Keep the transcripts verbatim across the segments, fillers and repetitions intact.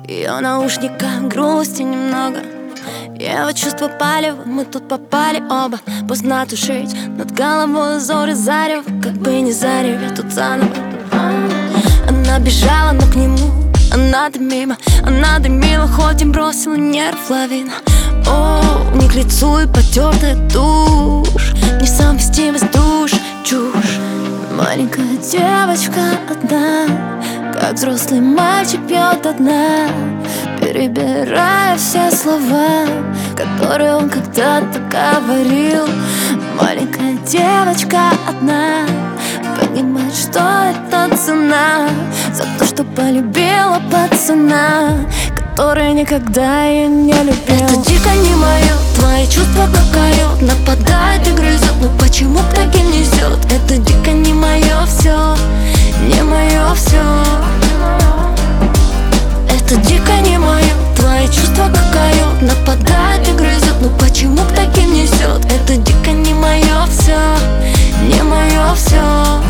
ее наушниках грусти немного. Его чувства палево, мы тут попали оба. Поздно тушить над головой зоры зарево. Как бы не зарево, тут заново. Она бежала, но к нему она-то мимо. Она дымила, хоть и бросила нерв лавина. О, не к лицу и потертая тушь, несовместимость душ, чушь. Маленькая девочка одна, как взрослый мальчик пьет до дна, перебирая все слова, которые он когда-то говорил. Маленькая девочка одна понимает, что это цена за то, что полюбила пацана, который никогда ее не любил. Это дико не мое, твои чувства как койот, нападает и грызет, но почему к таким несет? Это дико не мое все, не мое все. Это дико не мое, твои чувства как койот, нападает и грызет, но почему к таким несет? Это дико не мое все, не мое все.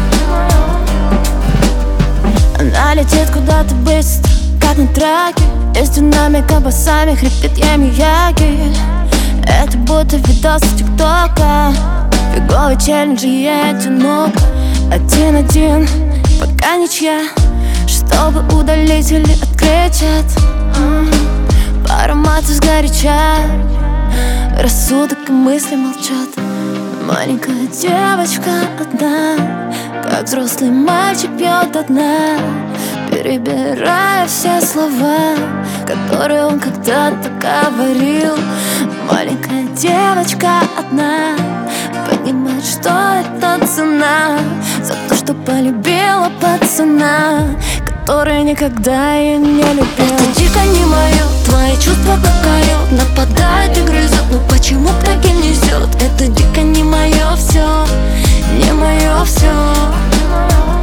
Она летит куда-то быстро, как на траке, из динамика басами хрипит я Мияги. Это будто видос с ТикТока, фиговый челлендж, и я одинока. Один-один, пока ничья, чтобы удалить или открыть чат. По аромату сгоряча, рассудок и мысли молчат. Маленькая девочка одна, как взрослый мальчик пьет до дна, перебирая все слова, которые он когда-то говорил. Маленькая девочка одна понимает, что это цена за то, что полюбила пацана, который никогда ее не любил. Это дико не мое, твои чувства как койот, нападает и грызет, но почему к таким несет? Это дико не мое все, не мое все.